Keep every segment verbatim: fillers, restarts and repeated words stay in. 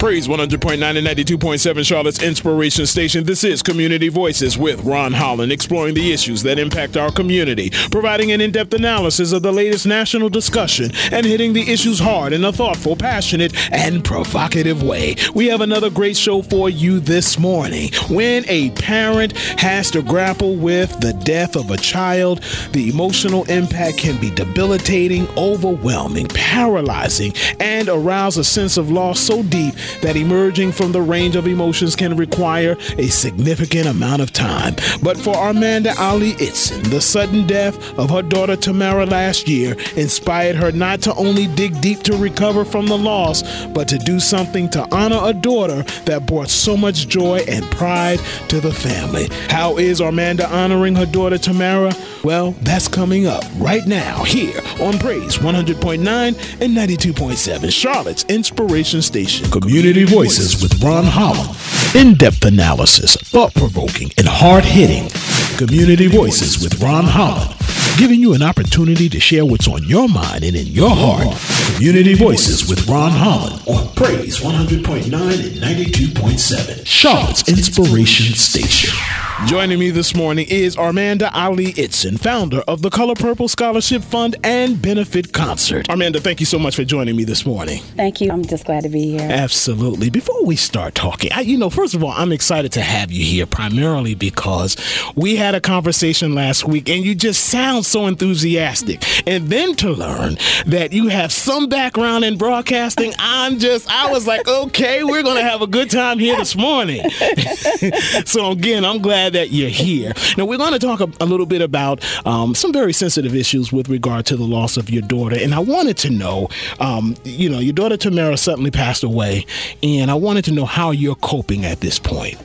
Praise one hundred point nine and ninety-two point seven, Charlotte's Inspiration Station. This is Community Voices with Ron Holland, exploring the issues that impact our community, providing an in-depth analysis of the latest national discussion, and hitting the issues hard in a thoughtful, passionate, and provocative way. We have another great show for you this morning. When a parent has to grapple with the death of a child, the emotional impact can be debilitating, overwhelming, paralyzing, and arouse a sense of loss so deep that emerging from the range of emotions can require a significant amount of time. But for Armanda Ali Itzen, the sudden death of her daughter Tamara last year inspired her not to only dig deep to recover from the loss, but to do something to honor a daughter that brought so much joy and pride to the family. How is Armanda honoring her daughter Tamara? Well, that's coming up right now here on Praise one hundred point nine and ninety-two point seven, Charlotte's Inspiration Station. Community Voices with Ron Holland. In-depth analysis, thought-provoking, and hard-hitting. Community Voices with Ron Holland. Giving you an opportunity to share what's on your mind and in your heart. Community Voices with Ron Holland on Praise one hundred point nine and ninety-two point seven, Charlotte's Inspiration Station. Joining me this morning is Armanda Ali Itzen, founder of the Color Purple Scholarship Fund and Benefit Concert. Armanda, thank you so much for joining me this morning. Thank you. I'm just glad to be here. Absolutely. Before we start talking, I, you know, first of all, I'm excited to have you here primarily because we had a conversation last week and you just sound so enthusiastic. And then to learn that you have some background in broadcasting, I'm just, I was like, okay, we're going to have a good time here this morning. So again, I'm glad that you're here. Now, we're going to talk a, a little bit about um, some very sensitive issues with regard to the loss of your daughter. And I wanted to know, um, you know, your daughter Tamara suddenly passed away, and I wanted to know how you're coping at this point.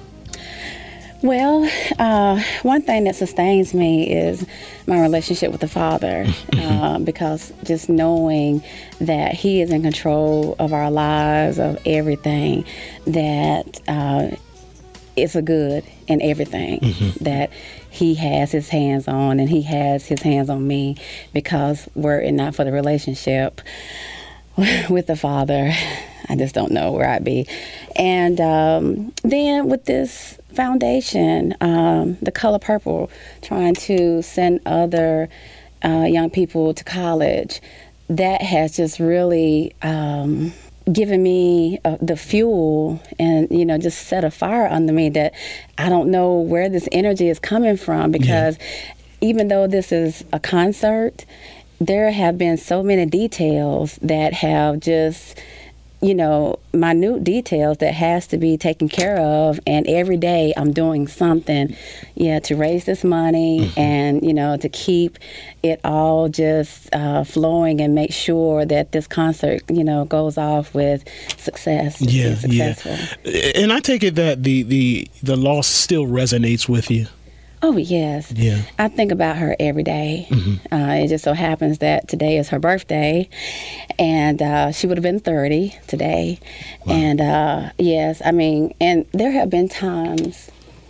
Well, uh, one thing that sustains me is my relationship with the Father, uh, because just knowing that He is in control of our lives, of everything, that uh, it's a good in everything, mm-hmm. that He has His hands on, and He has His hands on me, because were it not for the relationship with the Father, I just don't know where I'd be. And um, then with this foundation, um, the Color Purple, trying to send other uh, young people to college, that has just really um, given me uh, the fuel and, you know, just set a fire under me that I don't know where this energy is coming from, because yeah. even though this is a concert, there have been so many details that have just, you know, minute details that has to be taken care of. And every day I'm doing something, yeah, to raise this money mm-hmm. and, you know, to keep it all just uh, flowing and make sure that this concert, you know, goes off with success. Yeah, yeah. And I take it that the, the, the loss still resonates with you. Oh, yes. Yeah. I think about her every day. Mm-hmm. Uh, it just so happens that today is her birthday, and uh, she would have been thirty today. Wow. And, uh, yes, I mean, and there have been times.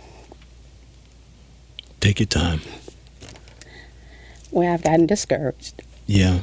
Take your time. Where I've gotten discouraged. Yeah.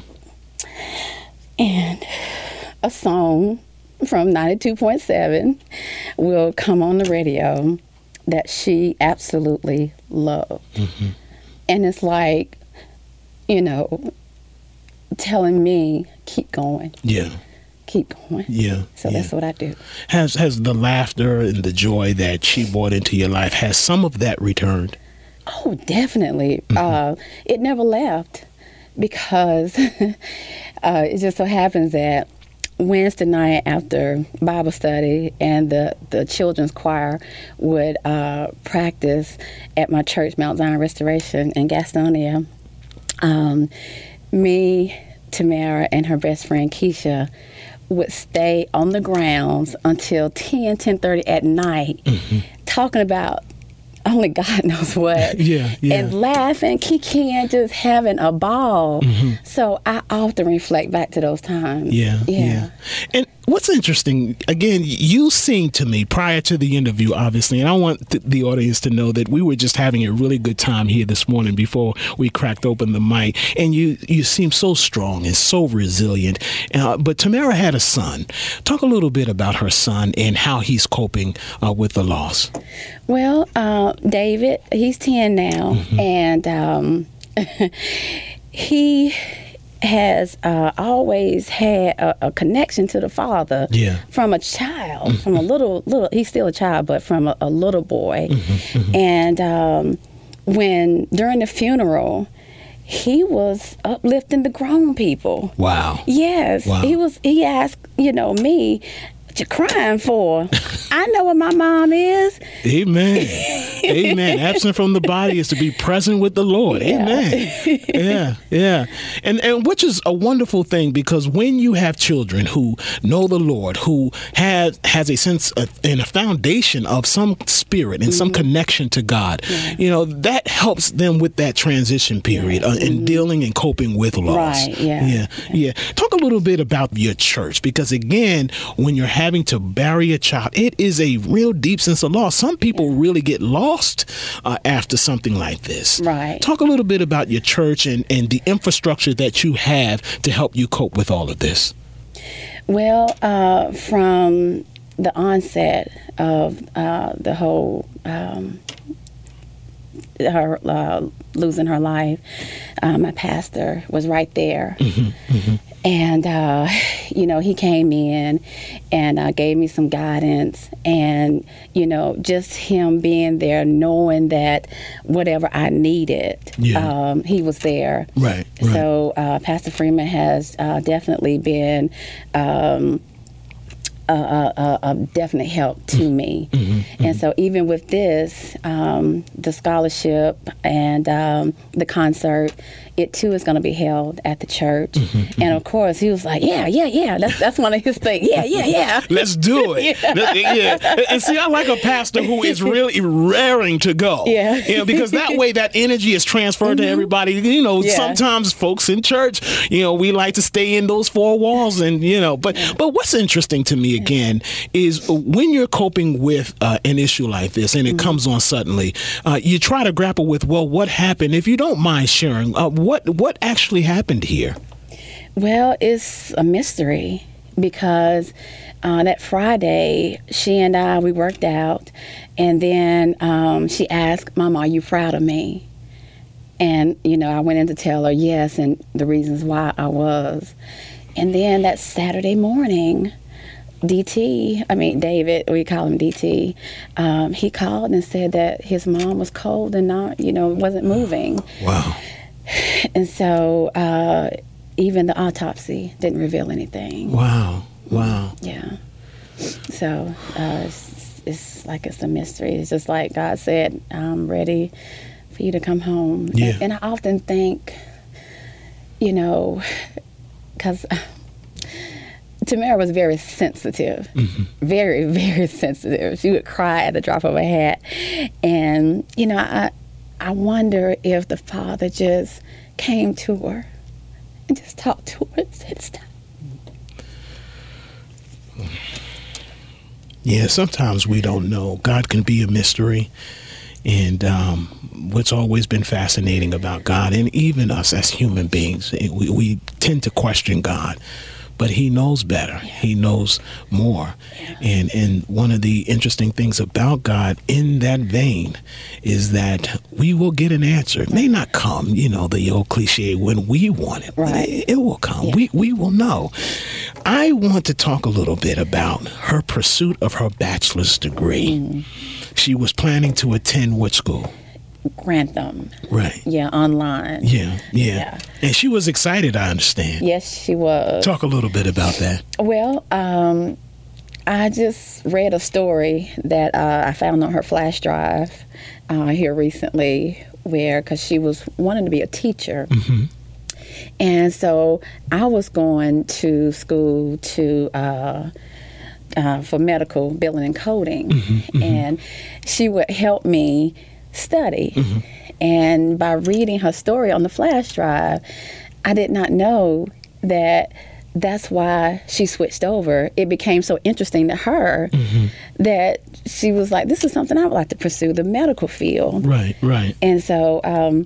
And a song from ninety-two point seven will come on the radio that she absolutely loved. Mm-hmm. And it's like, you know, telling me, keep going. Yeah. Keep going. Yeah. So yeah. that's what I do. Has has the laughter and the joy that she brought into your life, has some of that returned? Oh, definitely. Mm-hmm. Uh, it never left, because uh, it just so happens that Wednesday night after Bible study and the, the children's choir would uh, practice at my church, Mount Zion Restoration in Gastonia, um, me, Tamara, and her best friend Keisha would stay on the grounds until ten, ten thirty at night, mm-hmm. talking about only God knows what. yeah, yeah. And laughing, kiki, and just having a ball. Mm-hmm. So I often reflect back to those times. Yeah, yeah. yeah. And what's interesting, again, you seemed to me prior to the interview, obviously, and I want th- the audience to know that we were just having a really good time here this morning before we cracked open the mic, and you, you seem so strong and so resilient. Uh, but Tamara had a son. Talk a little bit about her son and how he's coping uh, with the loss. Well, uh, David, he's ten now, mm-hmm. and um, he has uh, always had a, a connection to the father yeah. from a child, mm-hmm. from a little, little, he's still a child, but from a, a little boy. Mm-hmm, mm-hmm. And um, when, during the funeral, he was uplifting the grown people. Wow. Yes. Wow. He was, he asked, you know, me, what you crying for? I know what my mom is. Amen. Amen. Absent from the body is to be present with the Lord. Yeah. Amen. Yeah, yeah. And and which is a wonderful thing, because when you have children who know the Lord, who has has a sense of, and a foundation of some spirit and mm-hmm. some connection to God, yeah. you know, that helps them with that transition period uh, in mm-hmm. dealing and coping with loss. Right. Yeah. Yeah. Yeah. Talk a little bit about your church, because again, when you're having to bury a child, it is a real deep sense of loss. Some people yeah. really get lost uh, after something like this. Right. Talk a little bit about your church and, and the infrastructure that you have to help you cope with all of this. Well, uh, from the onset of uh, the whole um, her uh, losing her life, uh, my pastor was right there. Mm-hmm, mm-hmm. And, uh, you know, he came in and uh, gave me some guidance, and, you know, just him being there, knowing that whatever I needed, yeah. um, he was there. Right, right. So uh, Pastor Freeman has uh, definitely been um, a, a, a definite help to me. Mm-hmm, mm-hmm. And so even with this, um, the scholarship and um, the concert, it too is going to be held at the church. Mm-hmm, mm-hmm. And of course, he was like, yeah, yeah, yeah. That's that's one of his things. Yeah, yeah, yeah. Let's do it. yeah. yeah. And see, I like a pastor who is really raring to go. Yeah. You know, because that way that energy is transferred mm-hmm. to everybody. You know, yeah. sometimes folks in church, you know, we like to stay in those four walls and, you know, but, yeah. but what's interesting to me again is when you're coping with uh, an issue like this and it mm-hmm. comes on suddenly, uh, you try to grapple with, well, what happened? If you don't mind sharing, uh, what what actually happened here? Well, it's a mystery, because uh, that Friday, she and I, we worked out, and then um, she asked, Mama, are you proud of me? And, you know, I went in to tell her yes, and the reasons why I was. And then that Saturday morning, D T, I mean, David, we call him D T, um, he called and said that his mom was cold and not, you know, wasn't moving. Wow. And so uh, even the autopsy didn't reveal anything. Wow. Wow. Yeah. So uh, it's, it's like it's a mystery. It's just like God said, I'm ready for you to come home. Yeah. And, and I often think, you know, because Tamara was very sensitive, mm-hmm. very, very sensitive. She would cry at the drop of a hat. And, you know, I, I wonder if the Father just came to her and just talked to her and said, stop. Yeah, sometimes we don't know. God can be a mystery. And um, what's always been fascinating about God, and even us as human beings, we, we tend to question God. But he knows better. Yeah. He knows more. Yeah. And and one of the interesting things about God in that vein is that we will get an answer. It may not come, you know, the old cliche, when we want it. Right. It, it will come. Yeah. We we will know. I want to talk a little bit about her pursuit of her bachelor's degree. Mm. She was planning to attend what school? Grantham. Right. Yeah, online. Yeah, yeah, yeah. And she was excited, I understand. Yes, she was. Talk a little bit about that. Well, um, I just read a story that uh, I found on her flash drive uh, here recently, where, because she was wanting to be a teacher. Mm-hmm. And so I was going to school to uh, uh, for medical billing and coding. Mm-hmm, mm-hmm. And she would help me study. Mm-hmm. And by reading her story on the flash drive, I did not know that that's why she switched over. It became so interesting to her mm-hmm. that she was like, this is something I would like to pursue, the medical field. Right, right. And so um,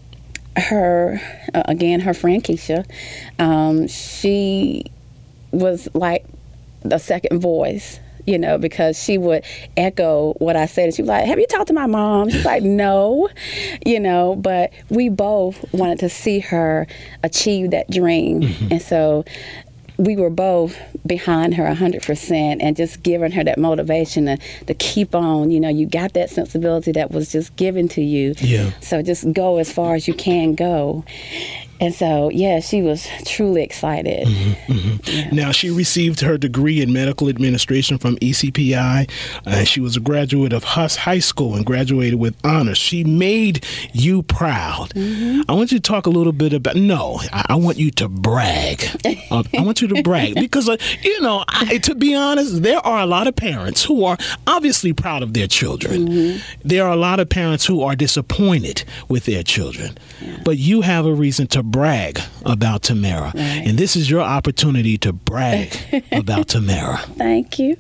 her, uh, again, her friend Keisha, um, she was like the second voice, you know, because she would echo what I said. And she was like, have you talked to my mom? She's like, no, you know, but we both wanted to see her achieve that dream. Mm-hmm. And so we were both behind her one hundred percent and just giving her that motivation to, to keep on. You know, you got that sensibility that was just given to you. Yeah. So just go as far as you can go. And so, yeah, she was truly excited. Mm-hmm, mm-hmm. Yeah. Now, she received her degree in medical administration from E C P I. Uh, she was a graduate of Huss High School and graduated with honors. She made you proud. Mm-hmm. I want you to talk a little bit about, no, I, I want you to brag. uh, I want you to brag because, uh, you know, I, to be honest, there are a lot of parents who are obviously proud of their children. Mm-hmm. There are a lot of parents who are disappointed with their children. Yeah. But you have a reason to brag about Tamara. Right. And this is your opportunity to brag about Tamara. Thank you.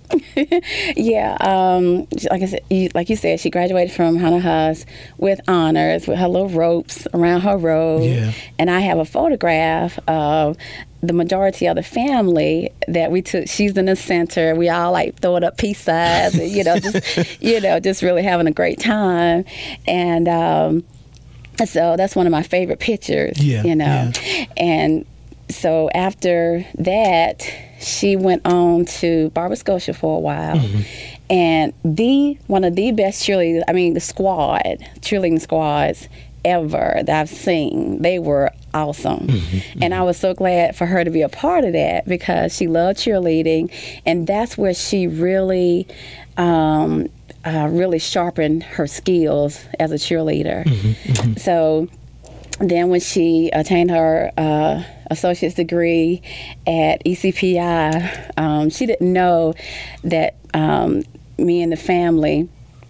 yeah, um, like I said, you, like you said, she graduated from Hannah Huss with honors, with her little ropes around her robe. Yeah. And I have a photograph of the majority of the family that we took. She's in the center. We all like throwing up peace signs, and, you know, just you know, just really having a great time. And um, so that's one of my favorite pictures, yeah, you know. Yeah. And so after that, she went on to Barber Scotia for a while. Mm-hmm. And the one of the best cheerleaders, I mean, the squad, cheerleading squads ever that I've seen, they were awesome. Mm-hmm. And I was so glad for her to be a part of that because she loved cheerleading. And that's where she really... Um, Uh, really sharpened her skills as a cheerleader. Mm-hmm, mm-hmm. So then when she attained her uh, associate's degree at E C P I, um, she didn't know that um, me and the family,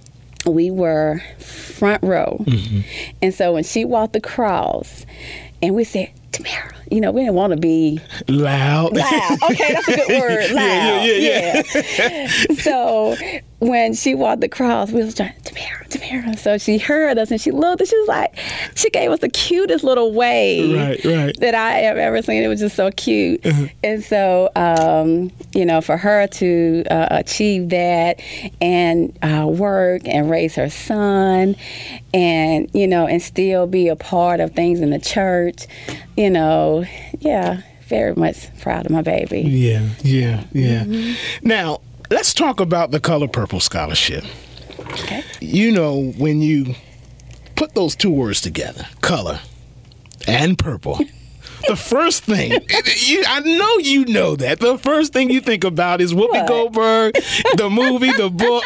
we were front row. Mm-hmm. And so when she walked across and we said, Tamara, you know, we didn't want to be loud. Loud. Okay, that's a good word. Loud. Yeah, yeah, yeah. yeah. So when she walked across, we was trying, Tamara, Tamara. So she heard us and she looked and she was like, she gave us the cutest little wave right, right. that I have ever seen. It was just so cute. Uh-huh. And so, um, you know, for her to uh, achieve that and uh, work and raise her son and, you know, and still be a part of things in the church, you know, yeah, very much proud of my baby. Yeah, yeah, yeah. Mm-hmm. Now, let's talk about the Color Purple Scholarship. Okay. You know, when you put those two words together, color and purple, the first thing, you, I know you know that, the first thing you think about is Whoopi what? Goldberg, the movie, the book.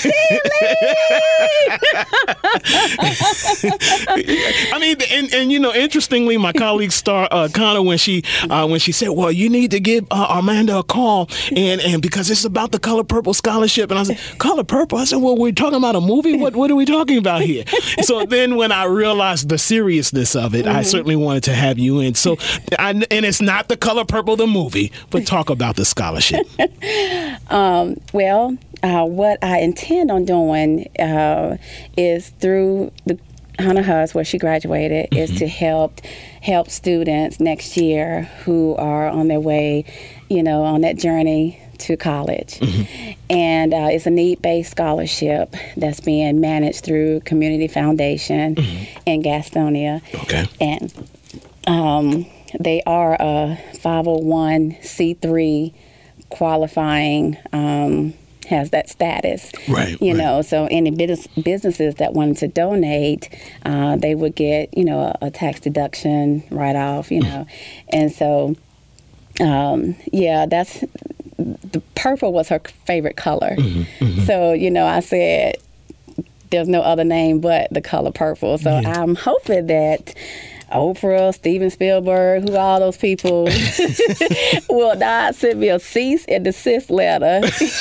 I mean, and, and you know, interestingly, my colleague Star uh, Connor, when she uh, when she said, well, you need to give uh, Amanda a call, and, and because it's about the Color Purple Scholarship. And I said, Color Purple? I said, well, we're talking about a movie? What, what are we talking about here? So then when I realized the seriousness of it, mm-hmm. I certainly wanted to have you in. So I, and it's not the Color Purple, the movie, but talk about the scholarship. um, well, uh, what I intend on doing uh, is through the Hannah Huss, where she graduated, mm-hmm. is to help help students next year who are on their way, you know, on that journey to college. Mm-hmm. And uh, it's a need-based scholarship that's being managed through Community Foundation mm-hmm. in Gastonia. Okay. And um, they are a five oh one c three qualifying, um, has that status. Right. You right. know, so any business, businesses that wanted to donate, uh, they would get, you know, a, a tax deduction right off, you know. And so, um, yeah, that's, the purple was her favorite color. Mm-hmm, mm-hmm. So, you know, I said, there's no other name but the color purple. So yeah. I'm hoping that Oprah, Steven Spielberg, who all those people will not send me a cease and desist letter.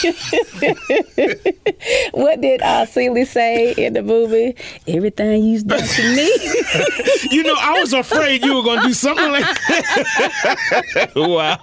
What did uh, Celie say in the movie? Everything you've done to me. You know, I was afraid you were going to do something like that. Wow.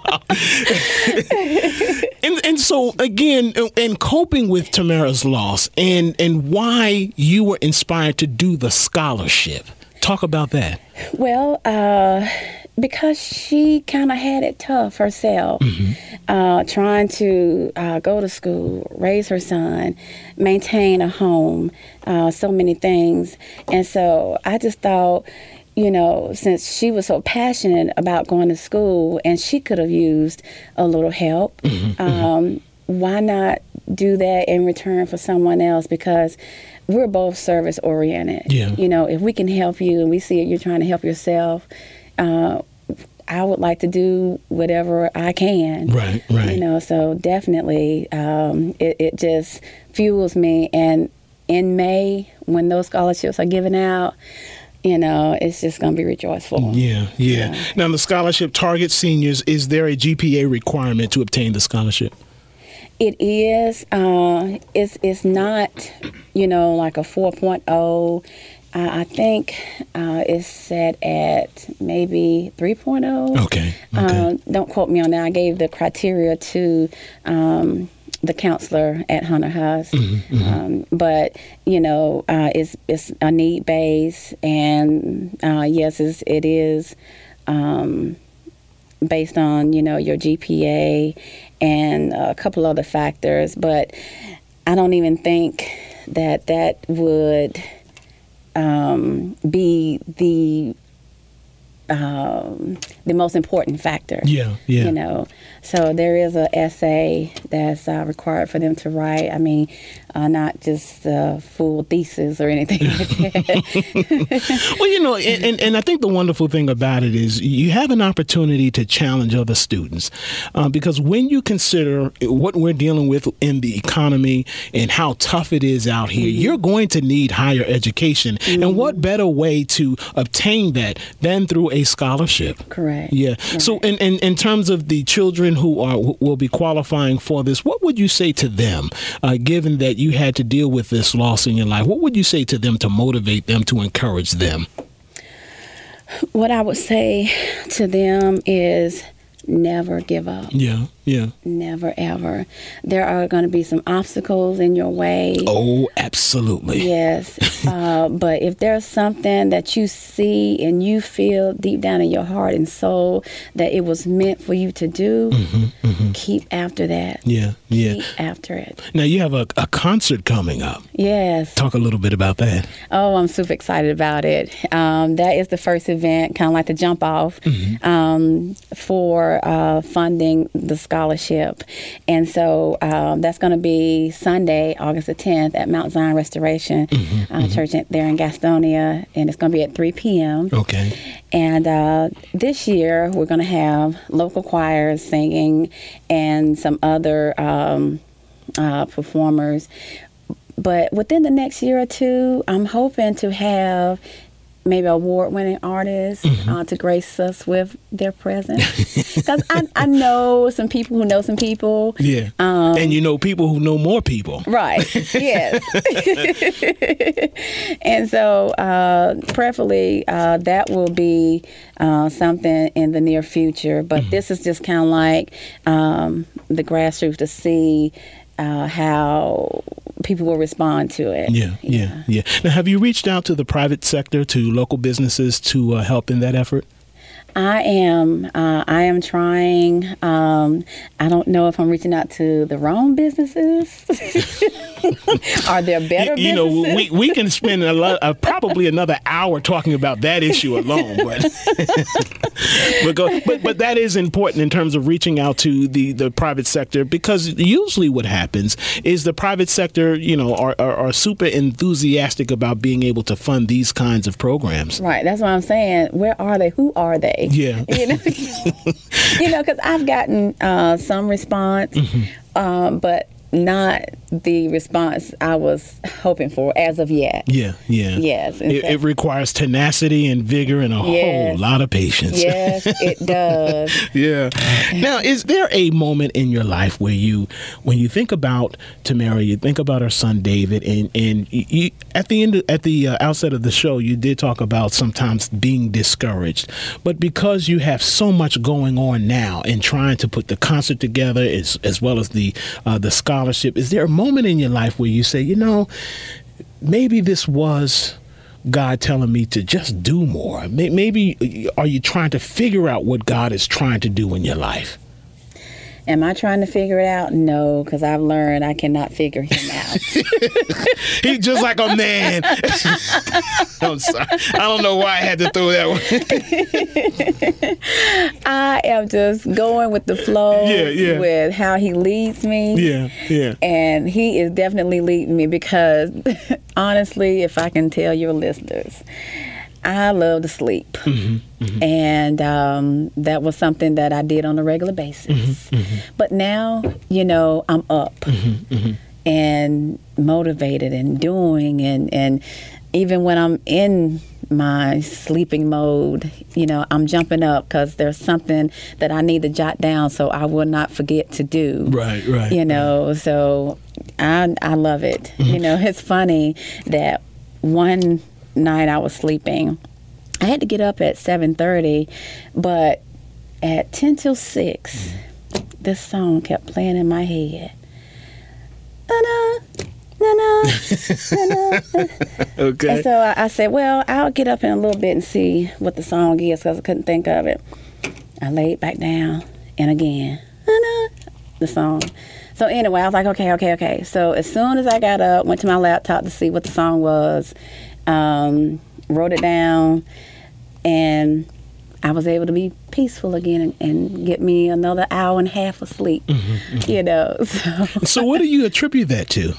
and and so, again, in coping with Tamara's loss and, and why you were inspired to do the scholarship, talk about that. Well, uh, because she kind of had it tough herself, mm-hmm. uh, trying to uh, go to school, raise her son, maintain a home, uh, so many things. And so I just thought, you know, since she was so passionate about going to school and she could have used a little help, mm-hmm. um, why not do that in return for someone else? Because we're both service oriented. Yeah. You know, if we can help you and we see it, you're trying to help yourself, uh, I would like to do whatever I can. Right, right. You know, so definitely um, it, it just fuels me. And in May, when those scholarships are given out, you know, it's just going to be rejoiceful. Yeah, yeah, yeah. Now, the scholarship targets seniors. Is there a G P A requirement to obtain the scholarship? It is. Uh, it's it's not, you know, like a four point oh. Uh, I think uh, it's set at maybe three point oh. Okay. okay. Um, don't quote me on that. I gave the criteria to um, the counselor at Hunter House. Mm-hmm, mm-hmm. Um, but, you know, uh, it's, it's a need base. And, uh, yes, it's, it is um, based on, you know, your G P A and a couple other factors. But I don't even think that that would um, be the um, the most important factor. Yeah, yeah. You know, so there is a essay that's uh, required for them to write. I mean, uh, not just a full thesis or anything like that. Well, you know, and, and, and I think the wonderful thing about it is you have an opportunity to challenge other students uh, because when you consider what we're dealing with in the economy and how tough it is out here, mm-hmm. you're going to need higher education. Mm-hmm. And what better way to obtain that than through a scholarship? Correct. Yeah. Right. So in, in, in terms of the children who are will be qualifying for this, what would you say to them, uh, given that you had to deal with this loss in your life? What would you say to them to motivate them, to encourage them? What I would say to them is never give up. Yeah, yeah. Never, ever. There are going to be some obstacles in your way. Oh, absolutely. Yes. uh, but if there's something that you see and you feel deep down in your heart and soul that it was meant for you to do, mm-hmm, mm-hmm. keep after that. Yeah, yeah. Keep after it. Now, you have a, a concert coming up. Yes. Talk a little bit about that. Oh, I'm super excited about it. Um, that is the first event, kind of like the jump off, mm-hmm. um, for uh, funding the scholarship. And so um, that's going to be Sunday, August the tenth at Mount Zion Restoration mm-hmm, uh, mm-hmm. Church there in Gastonia, and it's going to be at three p.m. Okay. And uh, this year we're going to have local choirs singing and some other um, uh, performers. But within the next year or two, I'm hoping to have maybe award-winning artists mm-hmm. uh, to grace us with their presence. Because I, I know some people who know some people. Yeah. Um, and you know people who know more people. Right. Yes. And so uh, preferably uh, that will be uh, something in the near future. But mm-hmm. this is just kind of like um, the grassroots to see uh, how people will respond to it. Yeah, yeah, yeah. Now, have you reached out to the private sector, to local businesses to uh, help in that effort? I am. Uh, I am trying. Um, I don't know if I'm reaching out to the wrong businesses. Are there better you, you businesses? know, we, we can spend a lot, uh, probably another hour talking about that issue alone. But but, go, but but that is important in terms of reaching out to the, the private sector, because usually what happens is the private sector, you know, are, are, are super enthusiastic about being able to fund these kinds of programs. Right. That's what I'm saying. Where are they? Who are they? Yeah. You know, you know, because I've gotten uh, some response, mm-hmm. um, but not the response I was hoping for as of yet. Yeah, yeah. Yes. It, it requires tenacity and vigor and a yes. whole lot of patience. Yes, it does. Yeah. Now, is there a moment in your life where you, when you think about Tamara, you think about her son David, and and you, you, at the end, of, at the uh, outset of the show, you did talk about sometimes being discouraged, but because you have so much going on now and trying to put the concert together as as well as the uh, the scholarship, is there a moment in your life where you say, you know, maybe this was God telling me to just do more? Maybe are you trying to figure out what God is trying to do in your life? Am I trying to figure it out? No, because I've learned I cannot figure him out. He's just like a man. I'm sorry. I don't know why I had to throw that one. I am just going with the flow yeah, yeah. with how he leads me. Yeah, yeah. And he is definitely leading me because, honestly, if I can tell your listeners, I love to sleep. Mm-hmm, mm-hmm. And um, that was something that I did on a regular basis. Mm-hmm, mm-hmm. But now, you know, I'm up mm-hmm, mm-hmm. and motivated and doing. And, and even when I'm in my sleeping mode, you know, I'm jumping up because there's something that I need to jot down so I will not forget to do. Right, right. You know, right. so I, I love it. Mm-hmm. You know, it's funny that one night I was sleeping. I had to get up at seven thirty, but at ten till six, mm-hmm. this song kept playing in my head. Na-na, na-na, na-na. Okay. And so I, I said, well, I'll get up in a little bit and see what the song is because I couldn't think of it. I laid back down, and again, na-na, the song. So anyway, I was like, okay, okay, okay. So as soon as I got up, went to my laptop to see what the song was, Um, wrote it down, and I was able to be peaceful again and, and get me another hour and a half of sleep. Mm-hmm, mm-hmm. You know. So. So what do you attribute that to?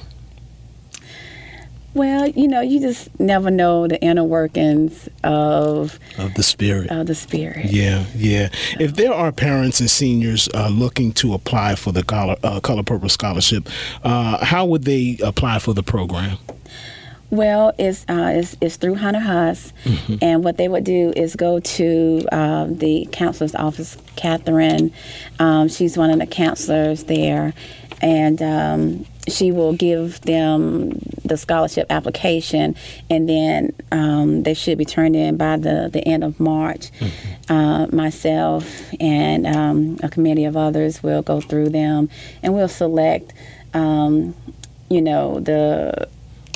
Well, you know, you just never know the inner workings of of the spirit. Of the spirit. Yeah, yeah. So. If there are parents and seniors uh, looking to apply for the Color, uh, Color Purple Scholarship, uh, how would they apply for the program? Well, it's, uh, it's, it's through Hunter Huss, mm-hmm. and what they would do is go to uh, the counselor's office, Catherine. Um, she's one of the counselors there, and um, she will give them the scholarship application, and then um, they should be turned in by the, the end of March. Mm-hmm. Uh, myself and um, a committee of others will go through them, and we'll select, um, you know, the...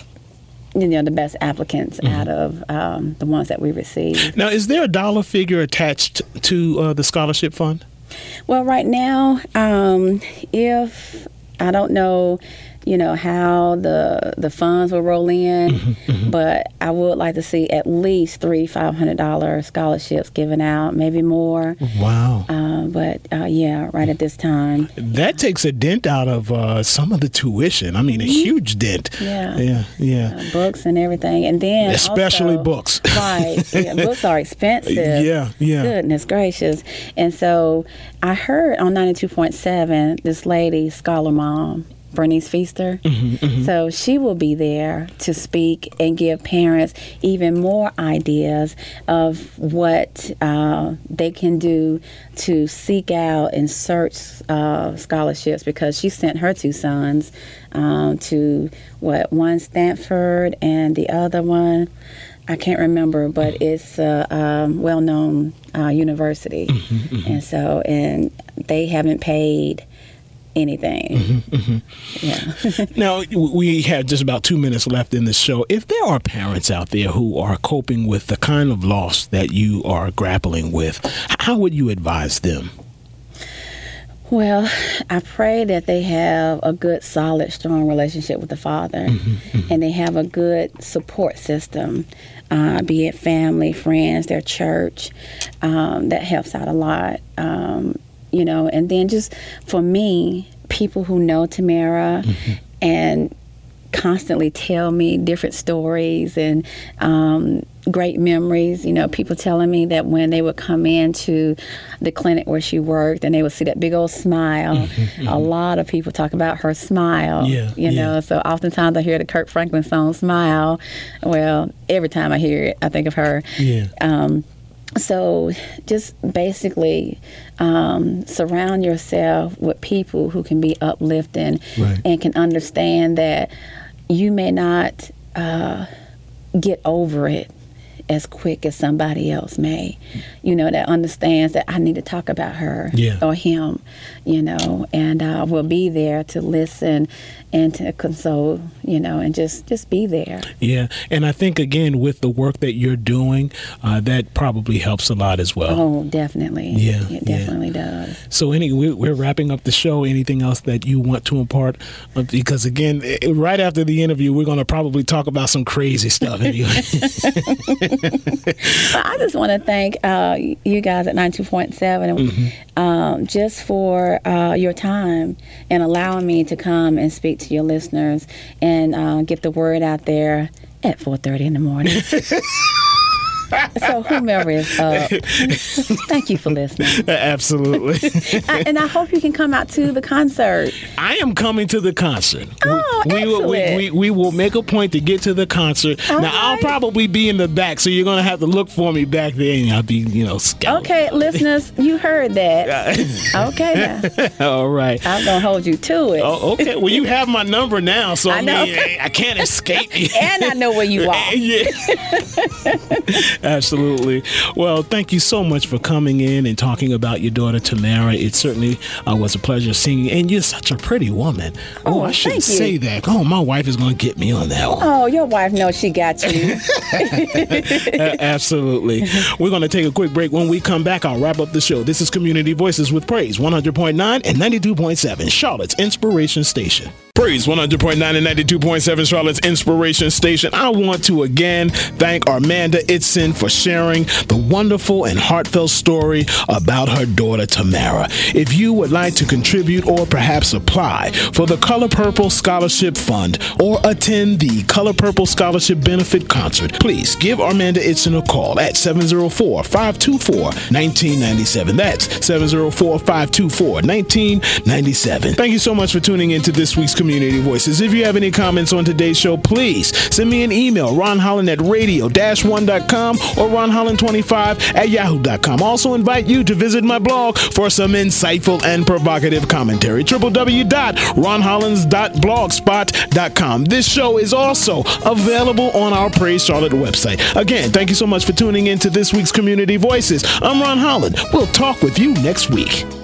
you know, the best applicants mm-hmm. out of um, the ones that we receive. Now, is there a dollar figure attached to uh, the scholarship fund? Well, right now, um, if I don't know, you know, how the the funds will roll in, mm-hmm, mm-hmm. but I would like to see at least three five hundred dollar scholarships given out, maybe more. Wow! Uh, but uh, yeah, right at this time, that takes a dent out of uh, some of the tuition. I mean, a mm-hmm. huge dent. Yeah, yeah, yeah. Uh, books and everything, and then especially also, books. Right? Yeah, books are expensive. Yeah, yeah. Goodness gracious! And so I heard on ninety-two point seven this lady, Scholar Mom, Bernice Feaster. Mm-hmm, mm-hmm. So she will be there to speak and give parents even more ideas of what uh, they can do to seek out and search uh, scholarships, because she sent her two sons um, to, what, one Stanford and the other one, I can't remember, but it's a um, well-known uh, university. Mm-hmm, mm-hmm. And so, and they haven't paid anything. Mm-hmm, mm-hmm. Yeah. Now, we have just about two minutes left in this show. If there are parents out there who are coping with the kind of loss that you are grappling with, how would you advise them? Well, I pray that they have a good, solid, strong relationship with the Father, mm-hmm, mm-hmm. and they have a good support system, uh, be it family, friends, their church. Um, that helps out a lot. Um, You know, and then just for me, people who know Tamara mm-hmm. and constantly tell me different stories and um, great memories. You know, people telling me that when they would come into the clinic where she worked and they would see that big old smile, mm-hmm, mm-hmm. a lot of people talk about her smile, yeah, you yeah. know, so oftentimes I hear the Kirk Franklin song, Smile. Well, every time I hear it, I think of her. Yeah. Um, so just basically um, surround yourself with people who can be uplifting, right. and can understand that you may not uh, get over it as quick as somebody else may, you know, that understands that I need to talk about her yeah. or him, you know, and uh, will be there to listen and to console, you know, and just, just be there. Yeah. And I think, again, with the work that you're doing, uh, that probably helps a lot as well. Oh, definitely. Yeah. It definitely yeah. does. So anyway, we're wrapping up the show. Anything else that you want to impart? Because, again, right after the interview, we're going to probably talk about some crazy stuff. I just want to thank uh, you guys at ninety-two point seven mm-hmm. um, just for uh, your time and allowing me to come and speak to your listeners and uh, get the word out there at four thirty in the morning. So whomever is up, thank you for listening. Absolutely. I, and I hope you can come out to the concert. I am coming to the concert. Oh, we, excellent. Will, we, we, we will make a point to get to the concert. All now, right. I'll probably be in the back, so you're going to have to look for me back there, and I'll be, you know, scouting. Okay, listeners, you heard that. Okay, now. All right. I'm going to hold you to it. Oh, okay. Well, you have my number now, so I, I know. mean, I can't escape you. And I know where you are. Yeah. Absolutely. Well, thank you so much for coming in and talking about your daughter, Tamara. It certainly uh, was a pleasure seeing you. And you're such a pretty woman. Oh, Oh, I shouldn't thank you. say that. Oh, my wife is going to get me on that one. Oh, your wife knows she got you. Uh, absolutely. We're going to take a quick break. When we come back, I'll wrap up the show. This is Community Voices with Praise one hundred point nine and ninety-two point seven, Charlotte's Inspiration Station. Praise one hundred point nine and ninety-two point seven, Charlotte's Inspiration Station. I want to again thank Armanda Itzen for sharing the wonderful and heartfelt story about her daughter, Tamara. If you would like to contribute or perhaps apply for the Color Purple Scholarship Fund or attend the Color Purple Scholarship Benefit Concert, please give Armanda Itzen a call at seven oh four, five two four, one nine nine seven. That's seven oh four, five two four, one nine nine seven. Thank you so much for tuning into this week's Community Voices. If you have any comments on today's show, please send me an email, ron holland at radio dash one dot com or ron holland twenty-five at yahoo dot com. Also invite you to visit my blog for some insightful and provocative commentary, w w w dot ron hollins dot blogspot dot com. This show is also available on our Praise Charlotte website. Again, thank you so much for tuning in to this week's Community Voices. I'm Ron Holland. We'll talk with you next week.